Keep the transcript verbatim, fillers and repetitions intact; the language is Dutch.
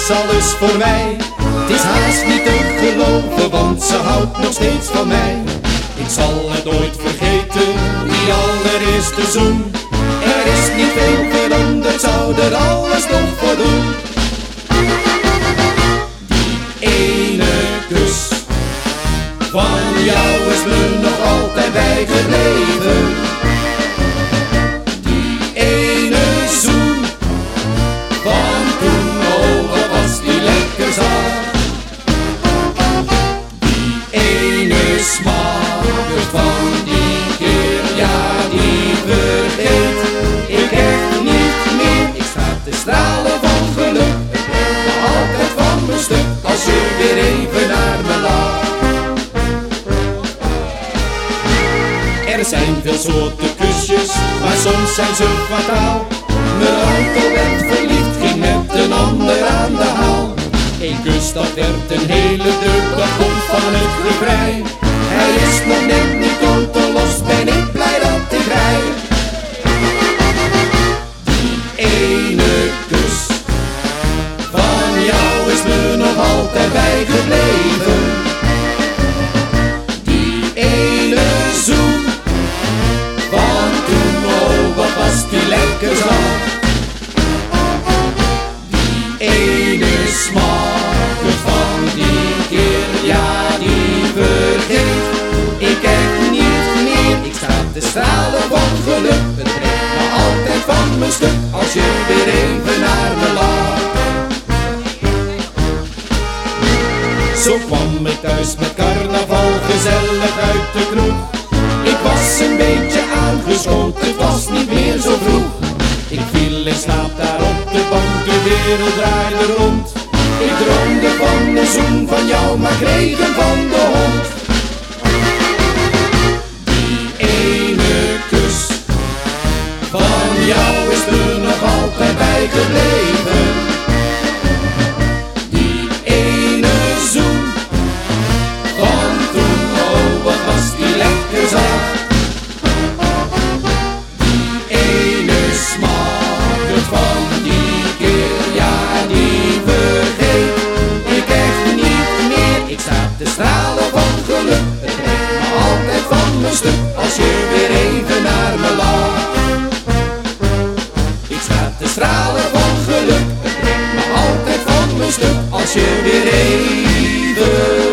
alles voor mij. Het is haast niet te geloven, want ze houdt nog steeds van mij. Ik zal het nooit vergeten, die allereerste zoen. Er is niet veel veranderd, zou er alles nog voor doen. Die ene kus van jou is me nog altijd bijgebleven. Die ene zoen van toen, oh wat was die lekker zacht. Die ene smaak van die keer, ja die vergeet ik echt niet meer. Ik sta te stralen van geluk, het brengt me altijd van mijn stuk als je weer even naar me lacht. Er zijn veel soorten kusjes, maar soms zijn ze fataal. Mijn auto werd verliefd, ging met een ander aan de haal. Eén kus, dat werd een hele deuk, dat komt van het refrein. Hij is nog net niet los, ben ik blij dat ik rij. Die ene kus van jou is me nog altijd bijgebleven. Die ene zoen van toen, oh wat was die lekker zacht. Die ene smaak van die keer, ja die vergeet ik echt niet meer. Ik sta te stralen van geluk, het brengt me altijd van mijn stuk als je weer even naar me lacht. Zo kwam ik thuis met carnaval, gezellig uit de kroeg. Ik was een beetje aangeschoten, het was niet meer zo vroeg. Ik viel in slaap daar op de bank, de wereld draaide rond. Ik droomde van een zoen van jou, maar kreeg hem van de hond. Die ene kus van jou is me nog altijd bijgebleven. Die ene zoen van toen, oh wat was die lekker zacht. Die ene smaak van die keer, ja die vergeet ik echt niet meer. Ik sta te stralen van geluk, het brengt me altijd van mijn stuk als je weer even naar me lacht. Ik sta te stralen van geluk, het brengt me altijd van mijn stuk als je weer even